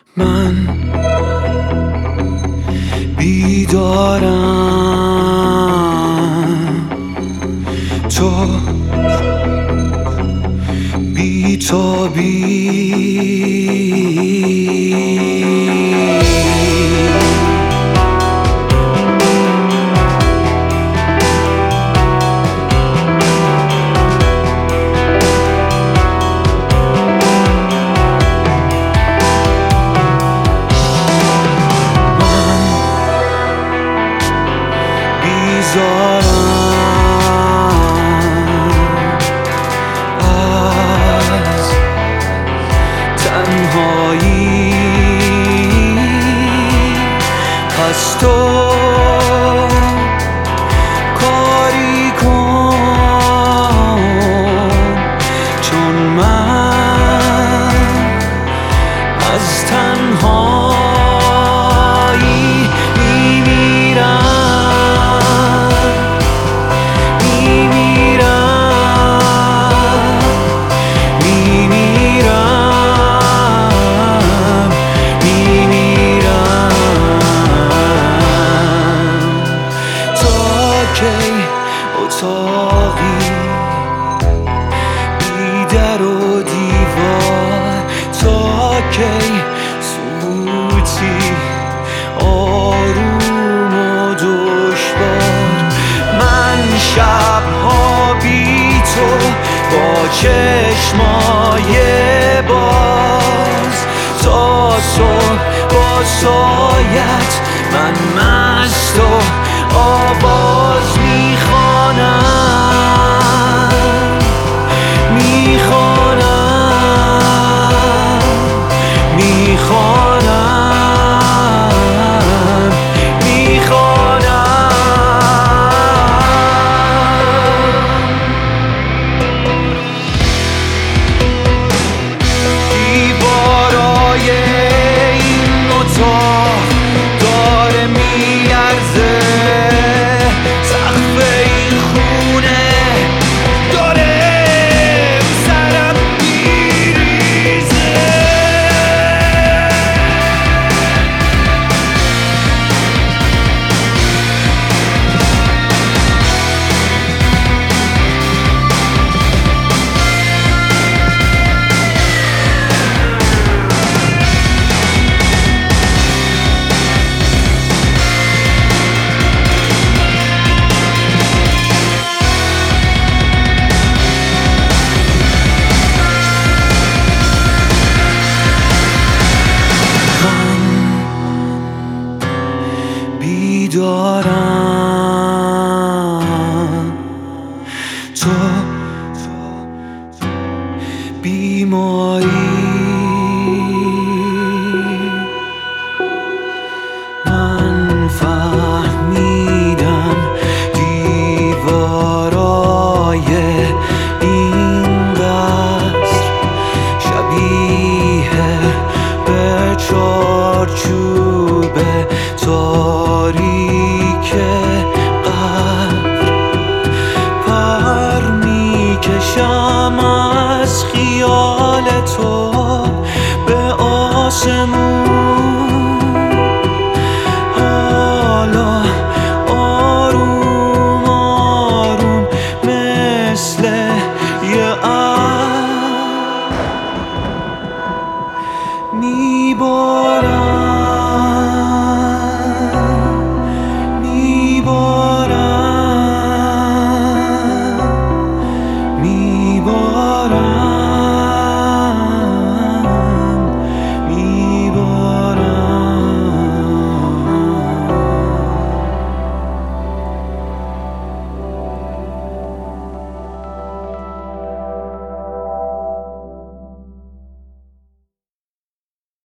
من بیدارم، تو بی‌تابی. از تنهایی، پس تو کاری کن، چون من از تنهایی میمیرم. اتاقی بی در و دیوار، تا کی سوتی آروم و دشوار. من شبها بی تو با چشمای باز، تا صبح با سایت من مست و آواز میخوانم، میخوانم، میخوانم، میخوانم. دیوارای این اتاق داره میلرزه، بیدارم، تو بیماری. من فهمیدم دیوارای این قصر شبیه به چارچوب تاریک قبر. پر میکشم از خیال تو به آسمون، حالا آروم آروم مثل یه ابر میبارم.